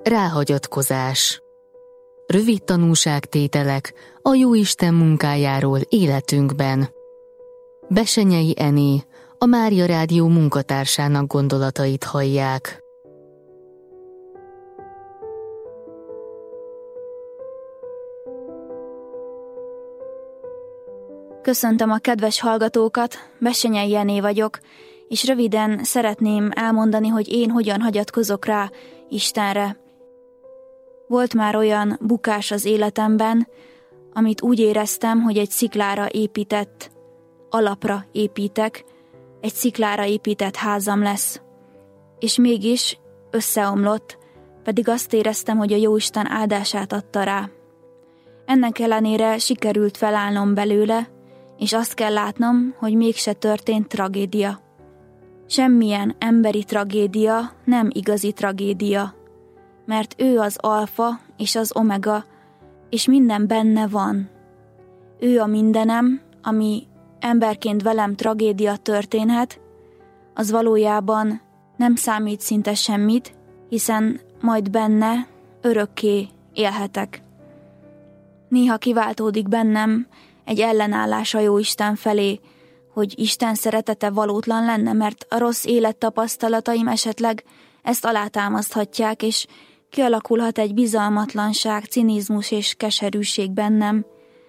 Ráhagyatkozás. Rövid tanúságtételek a Jóisten munkájáról életünkben. Bessenyei Ené, a Mária Rádió munkatársának gondolatait hallják. Köszöntöm a kedves hallgatókat, Bessenyei Ené vagyok, és röviden szeretném elmondani, hogy én hogyan hagyatkozok rá Istenre. Volt már olyan bukás az életemben, amit úgy éreztem, hogy egy sziklára épített alapra építek, egy sziklára épített házam lesz. És mégis összeomlott, pedig azt éreztem, hogy a Jóisten áldását adta rá. Ennek ellenére sikerült felállnom belőle, és azt kell látnom, hogy mégse történt tragédia. Semmilyen emberi tragédia nem igazi tragédia, mert ő az alfa és az omega, és minden benne van. Ő a mindenem, ami emberként velem tragédia történhet, az valójában nem számít szinte semmit, hiszen majd benne örökké élhetek. Néha kiváltódik bennem egy ellenállás a Jóisten felé, hogy Isten szeretete valótlan lenne, mert a rossz élettapasztalataim esetleg ezt alátámaszthatják, és kialakulhat egy bizalmatlanság, cinizmus és keserűség bennem.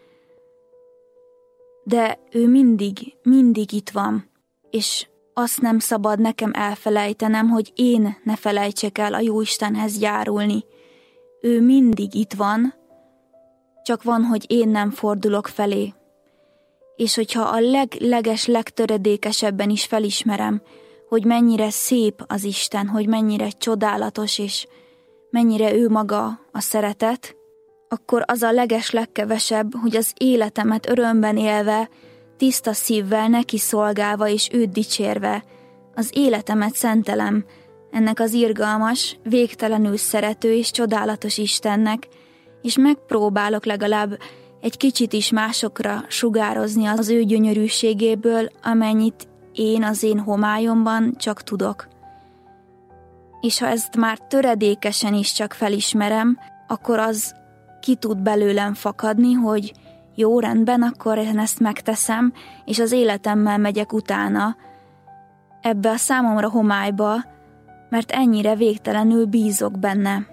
De ő mindig itt van, és azt nem szabad nekem elfelejtenem, hogy én ne felejtsek el a Jóistenhez járulni. Ő mindig itt van, csak van, hogy én nem fordulok felé. És hogyha a legtöredékesebben is felismerem, hogy mennyire szép az Isten, hogy mennyire csodálatos, és mennyire ő maga a szeretet, akkor az a legkevesebb, hogy az életemet örömben élve, tiszta szívvel neki szolgálva és őt dicsérve, az életemet szentelem ennek az irgalmas, végtelenül szerető és csodálatos Istennek, és megpróbálok legalább egy kicsit is másokra sugározni az ő gyönyörűségéből, amennyit én az én homályomban csak tudok. És ha ezt már töredékesen is csak felismerem, akkor az ki tud belőlem fakadni, hogy jó, rendben, akkor én ezt megteszem, és az életemmel megyek utána, ebbe a számomra homályba, mert ennyire végtelenül bízok benne.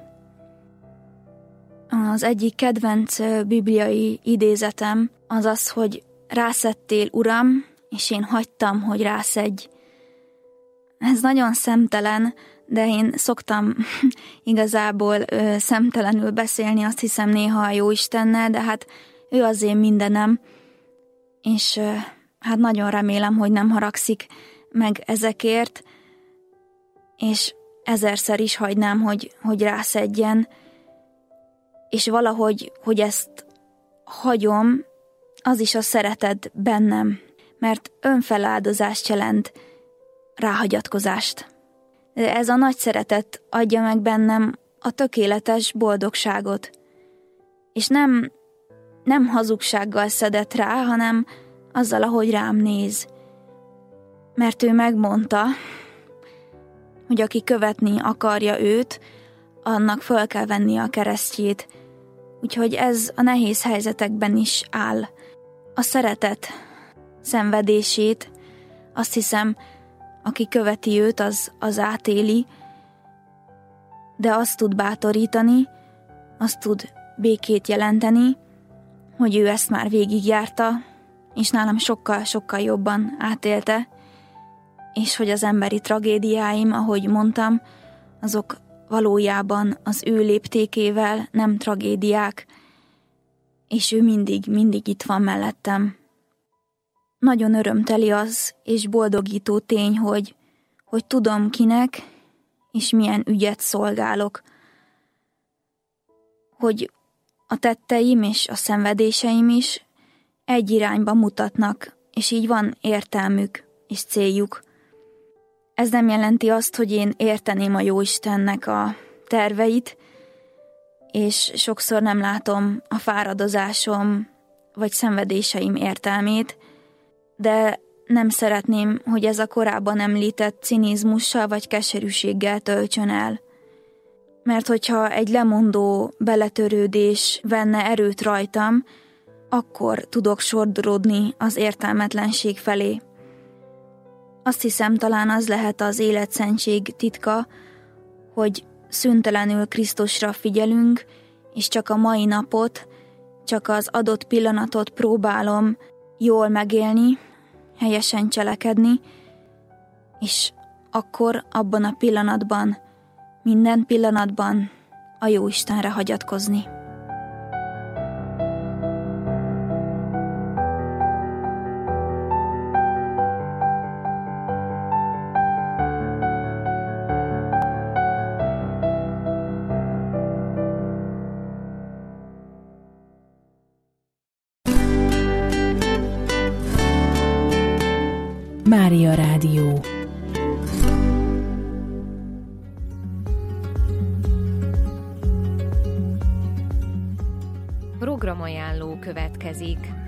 Az egyik kedvenc bibliai idézetem az az, hogy rászettél, Uram, és én hagytam, hogy rászedj. Ez nagyon szemtelen, de én szoktam igazából szemtelenül beszélni, azt hiszem néha a Jóistennel, de hát ő az én mindenem, és hát nagyon remélem, hogy nem haragszik meg ezekért, és ezerszer is hagynám, hogy rászedjen, és valahogy, hogy ezt hagyom, az is a szeretet bennem, mert önfeláldozást jelent, ráhagyatkozást. De ez a nagy szeretet adja meg bennem a tökéletes boldogságot. És nem hazugsággal szedett rá, hanem azzal, ahogy rám néz. Mert ő megmondta, hogy aki követni akarja őt, annak föl kell venni a keresztjét. Úgyhogy ez a nehéz helyzetekben is áll. A szeretet szenvedését, azt hiszem, aki követi őt, az átéli, de azt tud bátorítani, azt tud békét jelenteni, hogy ő ezt már végigjárta, és nálam sokkal jobban átélte, és hogy az emberi tragédiáim, ahogy mondtam, azok valójában az ő léptékével nem tragédiák, és ő mindig itt van mellettem. Nagyon örömteli az, és boldogító tény, hogy tudom kinek, és milyen ügyet szolgálok. Hogy a tetteim és a szenvedéseim is egy irányba mutatnak, és így van értelmük és céljuk. Ez nem jelenti azt, hogy én érteném a Jóistennek a terveit, és sokszor nem látom a fáradozásom vagy szenvedéseim értelmét, de nem szeretném, hogy ez a korábban említett cinizmussal vagy keserűséggel töltsön el. Mert hogyha egy lemondó beletörődés venne erőt rajtam, akkor tudok sodródni az értelmetlenség felé. Azt hiszem, talán az lehet az életszentség titka, hogy szüntelenül Krisztusra figyelünk, és csak a mai napot, csak az adott pillanatot próbálom jól megélni, helyesen cselekedni, és akkor abban a pillanatban, minden pillanatban a Jóistenre hagyatkozni. Mária Rádió. Programajánló következik.